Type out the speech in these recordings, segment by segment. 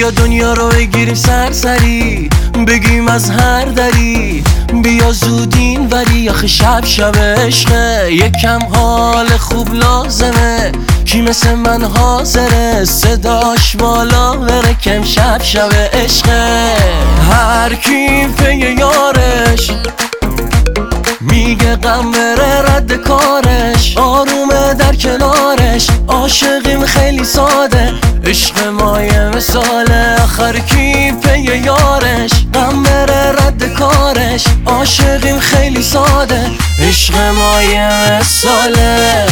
بیا دنیا رو بگیریم سرسری، بگیم از هر دری، بیا زود این وری. آخه شب شب عشقه، یکم حال خوب لازمه. کی مثل من حاضره صداش بالا بره که امشب شب عشقه. هر کی پی یارش میگه غم بره رد کارش، آرومه در کنارش. عاشقیم خیلی ساده، عشق ما یه مثاله. آخر کی پی یارش غم بره رد کارش، عاشقیم خیلی ساده، عشق ما یه مثاله.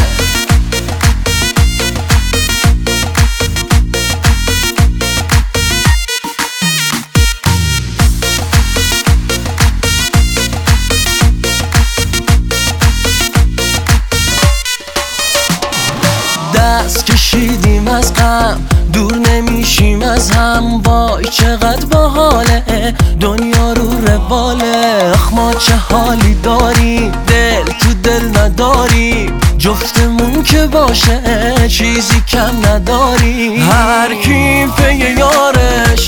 دست کشیدیم از غم، دور نمیشیم از هم. وای چقدر باحاله، دنیا رو رواله. آخ ما چه حالی داریم، دل تو دل نداریم. جفتمون که باشه چیزی کم نداریم. هر کی پی یارش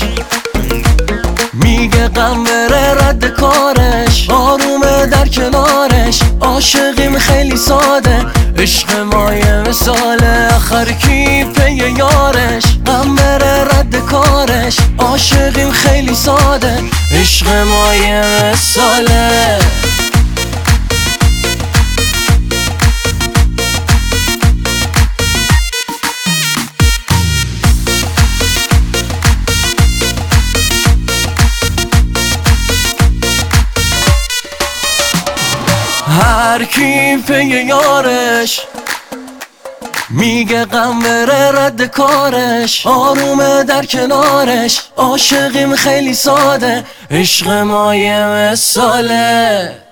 میگه غم بره رد کارش، آرومه در کنارش. عاشقیم خیلی ساده، عشق ما یه مثاله. آخر کی پی یارش غم بره رد کارش، عاشقیم خیلی ساده، عشق ما یه مثاله. هر کی پی یارش میگه غم بره رد کارش، آرومه در کنارش. عاشقیم خیلی ساده، عشق ما یه مثاله.